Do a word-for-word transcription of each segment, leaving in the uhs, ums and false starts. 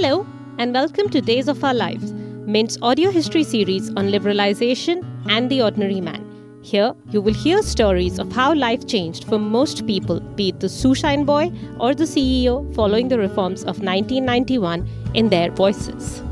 Hello, and welcome to Days of Our Lives, Mint's audio history series on liberalization and the ordinary man. Here, you will hear stories of how life changed for most people, be it the shoeshine boy or the C E O following the reforms of nineteen ninety-one in their voices.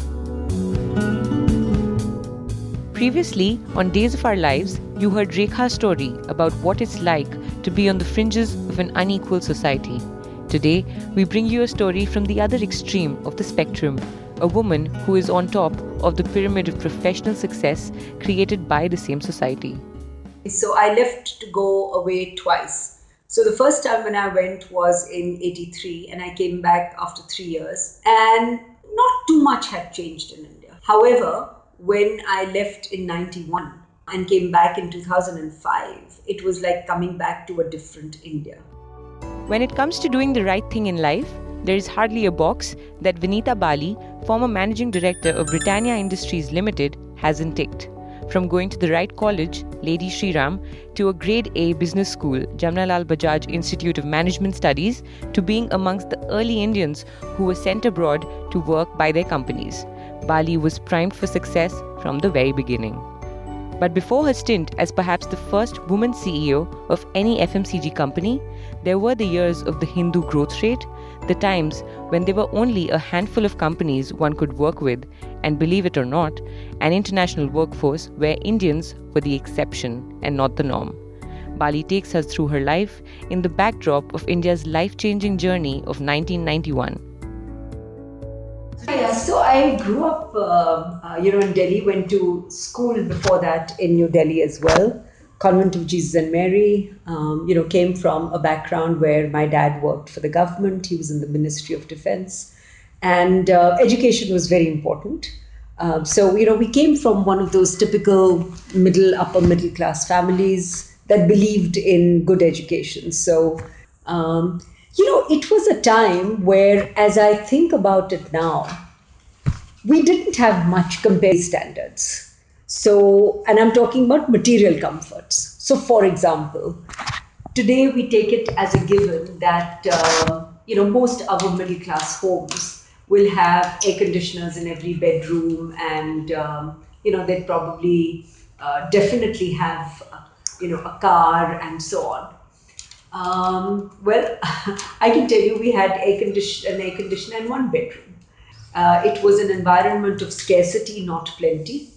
Previously, on Days of Our Lives, you heard Rekha's story about what it's like to be on the fringes of an unequal society. Today, we bring you a story from the other extreme of the spectrum, a woman who is on top of the pyramid of professional success created by the same society. So I left to go away twice. So the first time when I went was in eighty-three and I came back after three years and not too much had changed in India. However, when I left in ninety-one and came back in two thousand five, it was like coming back to a different India. When it comes to doing the right thing in life, there is hardly a box that Vinita Bali, former managing director of Britannia Industries Limited, hasn't ticked. From going to the right college, Lady Shri Ram, to a grade A business school, Jamnalal Bajaj Institute of Management Studies, to being amongst the early Indians who were sent abroad to work by their companies. Bali was primed for success from the very beginning. But before her stint as perhaps the first woman C E O of any F M C G company, there were the years of the Hindu growth rate, the times when there were only a handful of companies one could work with, and believe it or not, an international workforce where Indians were the exception and not the norm. Bali takes us through her life in the backdrop of India's life-changing journey of nineteen ninety-one. Yeah, so I grew up, uh, uh, you know, in Delhi, went to school before that in New Delhi as well. Convent of Jesus and Mary, um, you know, came from a background where my dad worked for the government. He was in the Ministry of Defense, and uh, education was very important. Uh, so, you know, we came from one of those typical middle, upper middle class families that believed in good education. So, um, you know, it was a time where, as I think about it now, we didn't have much compared standards. So, and I'm talking about material comforts. So, for example, today we take it as a given that, uh, you know, most our middle class homes will have air conditioners in every bedroom and, um, you know, they'd probably uh, definitely have, uh, you know, a car and so on. Um, well, I can tell you we had air condition, an air conditioner in one bedroom. Uh, it was an environment of scarcity, not plenty.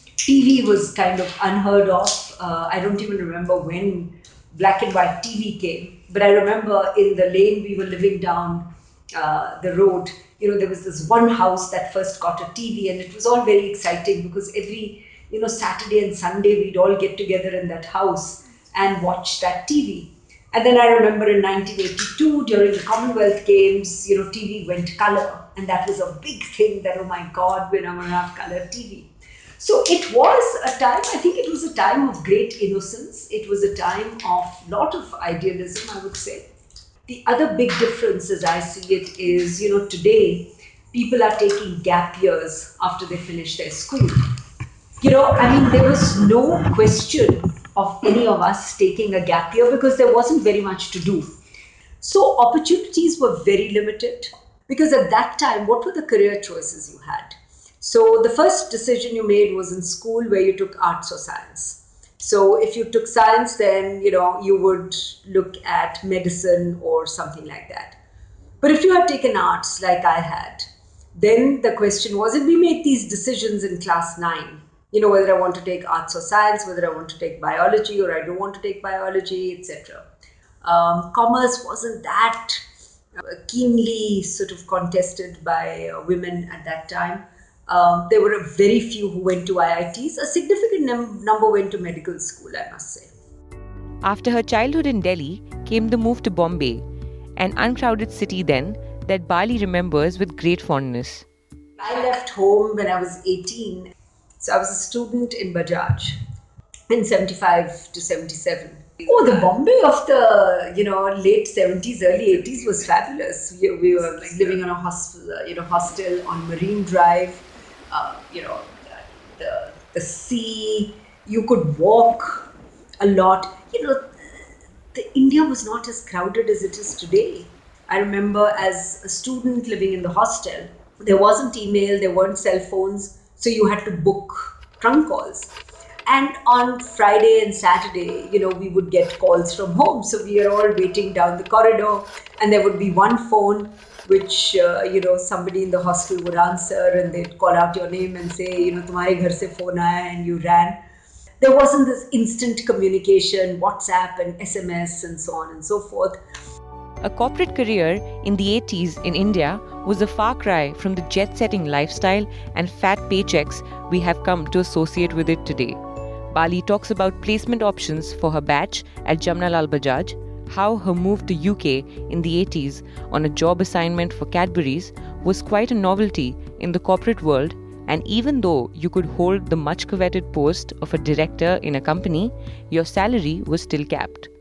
T V was kind of unheard of. Uh, I don't even remember when black and white T V came, but I remember in the lane we were living down uh, the road, you know, there was this one house that first got a T V, and it was all very exciting because every, you know, Saturday and Sunday we'd all get together in that house and watch that T V. And then I remember in nineteen eighty-two, during the Commonwealth Games, you know, T V went color. And that was a big thing that, oh my God, we're now going to have color T V. So it was a time, I think it was a time of great innocence. It was a time of lot of idealism, I would say. The other big difference as I see it is, you know, today, people are taking gap years after they finish their school. You know, I mean, there was no question of any of us taking a gap year because there wasn't very much to do. So opportunities were very limited because at that time, what were the career choices you had? So the first decision you made was in school where you took arts or science. So if you took science, then, you know, you would look at medicine or something like that. But if you had taken arts like I had, then the question was, and we made these decisions in class nine, you know, whether I want to take arts or science, whether I want to take biology or I don't want to take biology, et cetera. Um, commerce wasn't that uh, keenly sort of contested by uh, women at that time. Um, there were very few who went to I I Ts. A significant num- number went to medical school, I must say. After her childhood in Delhi came the move to Bombay, an uncrowded city then that Bali remembers with great fondness. I left home when I was eighteen. So I was a student in Bajaj in seventy-five to seventy-seven. Oh, the Bombay of the, you know, late seventies, early eighties was fabulous. We, we were like living on a hostel, you know, hostel on Marine Drive. Uh, you know, the, the the sea. You could walk a lot. You know, the India was not as crowded as it is today. I remember as a student living in the hostel, There wasn't email, there weren't cell phones, so you had to book trunk calls. And on Friday and Saturday, you know, we would get calls from home. So we are all waiting down the corridor, and there would be one phone which, uh, you know, somebody in the hostel would answer, and they'd call out your name and say, you know, tumhare ghar se phone aaya, and you ran. There wasn't this instant communication, WhatsApp and S M S and so on and so forth. A corporate career in the eighties in India was a far cry from the jet-setting lifestyle and fat paychecks we have come to associate with it today. Bali talks about placement options for her batch at Jamnalal Bajaj, how her move to U K in the eighties on a job assignment for Cadbury's was quite a novelty in the corporate world, and even though you could hold the much coveted post of a director in a company, your salary was still capped.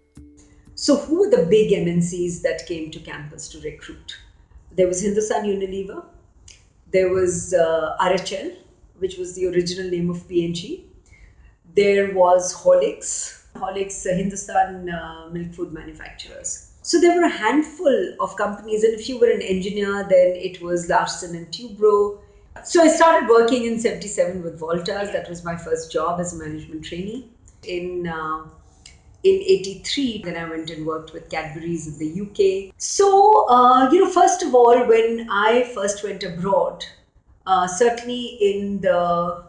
So who were the big M N Cs that came to campus to recruit? There was Hindustan Unilever, there was uh, R H L, which was the original name of P and G. There was Horlicks, Horlicks, uh, Hindustan uh, milk food manufacturers. So there were a handful of companies, and if you were an engineer, then it was Larsen and Toubro. So I started working in seventy-seven with Voltas. That was my first job as a management trainee. In uh, in eighty-three, then I went and worked with Cadbury's in the U K. So, uh, you know, first of all, when I first went abroad, uh, certainly in the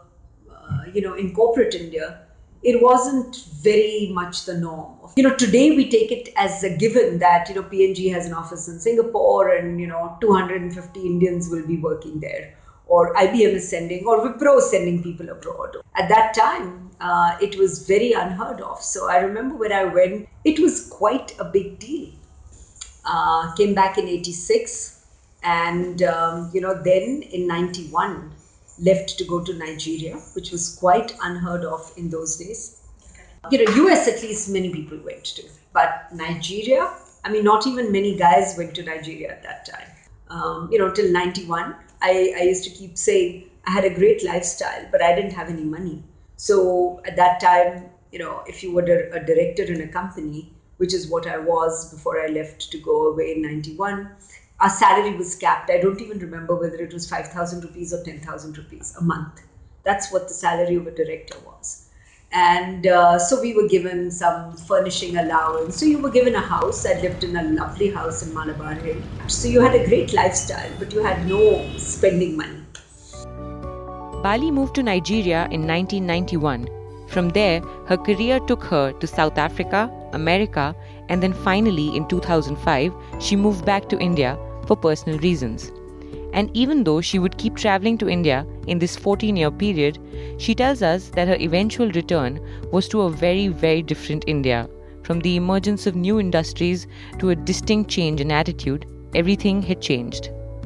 Uh, you know, in corporate India, it wasn't very much the norm. You know, today we take it as a given that, you know, P and G has an office in Singapore and, you know, two hundred fifty Indians will be working there. Or I B M is sending, or Wipro is sending people abroad. At that time, uh, it was very unheard of. So I remember when I went, it was quite a big deal. Uh, came back in eighty-six and, um, you know, then in ninety-one, left to go to Nigeria, which was quite unheard of in those days. You know, U S at least many people went to, but Nigeria, I mean, not even many guys went to Nigeria at that time. Um, you know, till ninety-one, I, I used to keep saying I had a great lifestyle, but I didn't have any money. So at that time, you know, if you were a director in a company, which is what I was before I left to go away in ninety-one, our salary was capped. I don't even remember whether it was five thousand rupees or ten thousand rupees a month. That's what the salary of a director was. And uh, so we were given some furnishing allowance. So you were given a house. I lived in a lovely house in Malabar Hill. So you had a great lifestyle, but you had no spending money. Bali moved to Nigeria in nineteen ninety-one. From there, her career took her to South Africa, America, and then finally in two thousand five, she moved back to India for personal reasons. And even though she would keep traveling to India in this fourteen-year period, she tells us that her eventual return was to a very, very different India. From the emergence of new industries to a distinct change in attitude, everything had changed.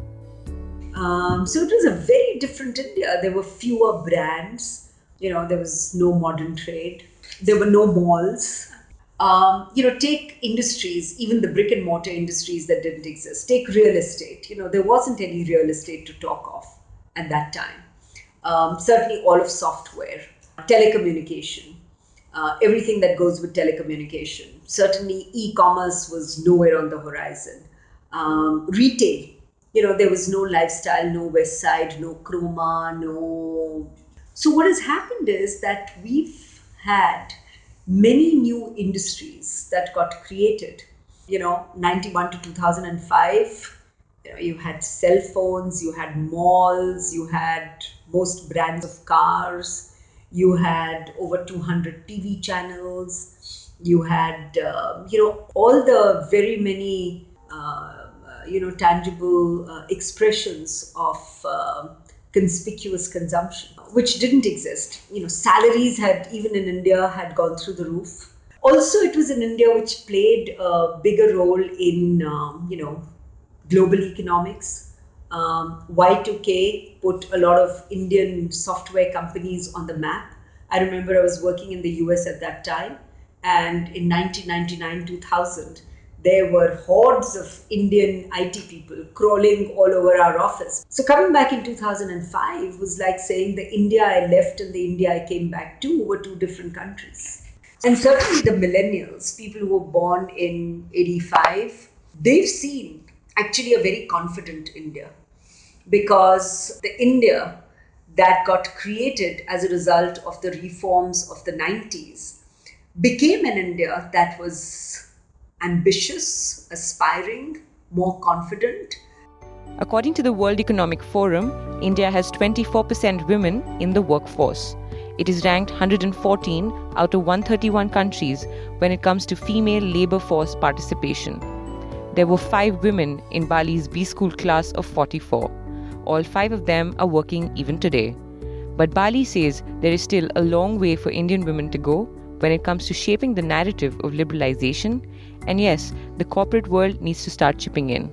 Um, so it was a very different India. There were fewer brands. You know, there was no modern trade. There were no malls. Um, you know, take industries, even the brick and mortar industries that didn't exist. Take real estate. You know, there wasn't any real estate to talk of at that time. Um, certainly all of software, telecommunication, uh, everything that goes with telecommunication. Certainly e-commerce was nowhere on the horizon. Um, retail, you know, there was no Lifestyle, no West Side, no Croma, no... So what has happened is that we've had many new industries that got created. You know, ninety-one to two thousand five, you know, you had cell phones, you had malls, you had most brands of cars, you had over two hundred T V channels, you had, uh, you know, all the very many, uh, you know, tangible uh, expressions of uh, conspicuous consumption, which didn't exist. You know, salaries had, even in India, had gone through the roof. Also, it was in India which played a bigger role in, um, you know, global economics. Um, Y two K put a lot of Indian software companies on the map. I remember I was working in the U S at that time, and in nineteen ninety-nine, two thousand, there were hordes of Indian I T people crawling all over our office. So coming back in two thousand five was like saying the India I left and the India I came back to were two different countries. And certainly the millennials, people who were born in eighty-five, they've seen actually a very confident India. because the India that got created as a result of the reforms of the nineties became an India that was ambitious, aspiring, more confident. According to the World Economic Forum, India has twenty-four percent women in the workforce. It is ranked one hundred fourteen out of one hundred thirty-one countries when it comes to female labor force participation. There were five women in Bali's B School class of forty-four. All five of them are working even today. But Bali says there is still a long way for Indian women to go when it comes to shaping the narrative of liberalization. And yes, the corporate world needs to start chipping in.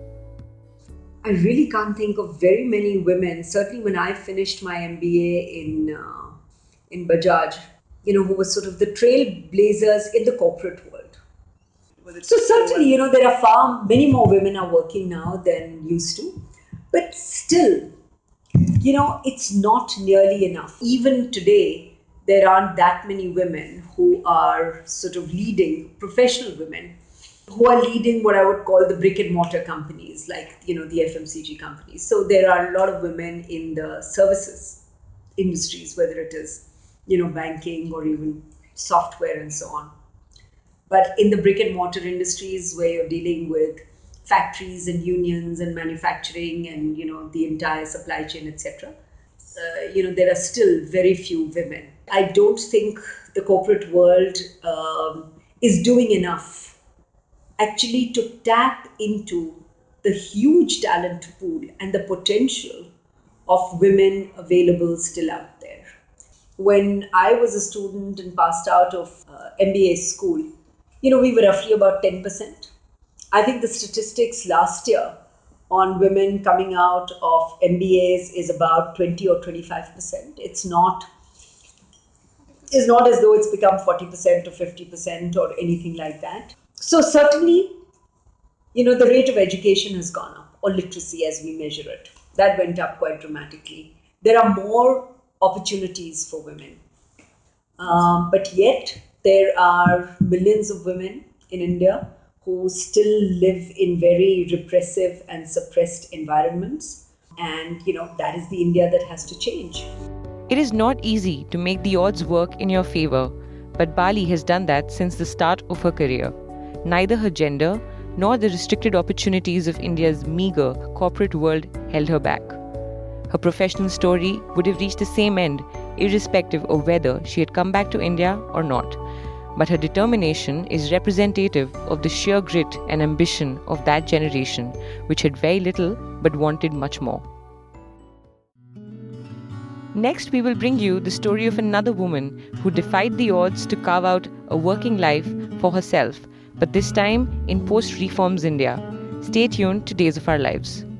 I really can't think of very many women, certainly when I finished my M B A in, uh, in Bajaj, you know, who were sort of the trailblazers in the corporate world. So certainly, you know, there are far, many more women are working now than used to. But still, you know, it's not nearly enough. Even today, there aren't that many women who are sort of leading, professional women, who are leading what I would call the brick and mortar companies, like, you know, the F M C G companies. So there are a lot of women in the services industries, whether it is, you know, banking or even software and so on. But in the brick and mortar industries where you're dealing with factories and unions and manufacturing and, you know, the entire supply chain, et cetera, uh, you know, there are still very few women. I don't think the corporate world um, is doing enough actually to tap into the huge talent pool and the potential of women available still out there. When I was a student and passed out of uh, M B A school, you know, we were roughly about ten percent. I think the statistics last year on women coming out of M B As is about twenty or twenty-five percent. It's not, it's not as though it's become forty percent or fifty percent or anything like that. So certainly, you know, the rate of education has gone up, or literacy as we measure it. That went up quite dramatically. There are more opportunities for women. Um, but yet, there are millions of women in India who still live in very repressive and suppressed environments. And, you know, that is the India that has to change. It is not easy to make the odds work in your favor, but Bali has done that since the start of her career. Neither her gender nor the restricted opportunities of India's meager corporate world held her back. Her professional story would have reached the same end, irrespective of whether she had come back to India or not. But her determination is representative of the sheer grit and ambition of that generation, which had very little but wanted much more. Next, we will bring you the story of another woman who defied the odds to carve out a working life for herself, but this time in post-reforms India. Stay tuned to Days of Our Lives.